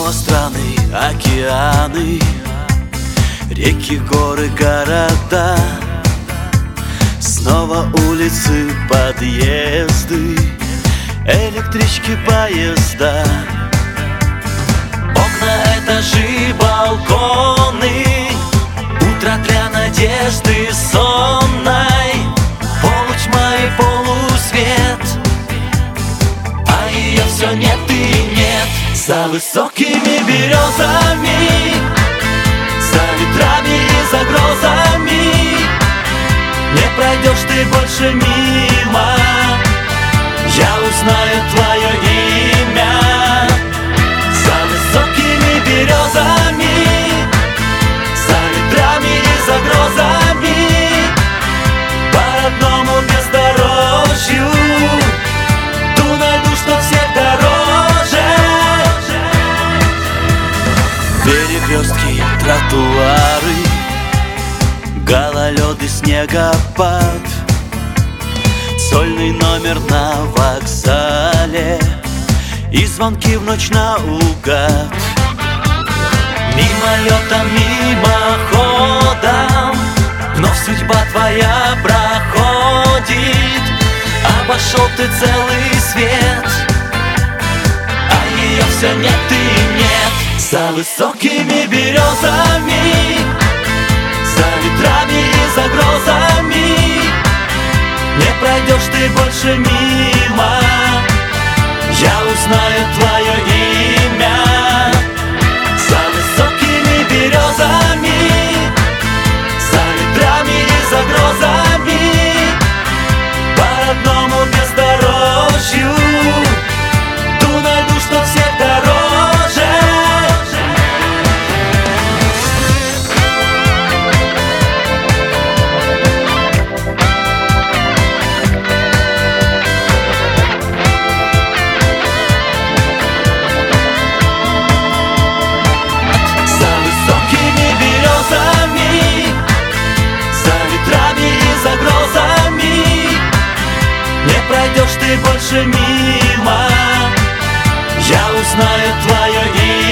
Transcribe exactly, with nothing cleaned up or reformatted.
Снова страны, океаны, реки, горы, города. Снова улицы, подъезды, электрички, поезда. Окна, этажи, балконы, утро для надежды сонной, полутьма и полусвет, а ее все нет и нет. За высокими березами, за ветрами и за грозами не пройдешь ты больше мимо, я узнаю твое имя. За высокими березами, за ветрами и за грозами, по родному бездорожью ту найду, что всех дороже. Перекрестки, тротуары, гололед и снегопад, сольный номер на вокзале и звонки в ночь наугад. Мимолетом, мимоходом вновь судьба твоя проходит. Обошел ты целый свет, а ее все нет и нет. За высокими березами, за ветрами и за грозами не пройдешь ты больше мимо, я узнаю твое имя. За высокими березами, за ветрами и за грозами, по родному бездорожью ту найду, что всех дороже. Пройдешь ты больше мимо, я узнаю твое имя.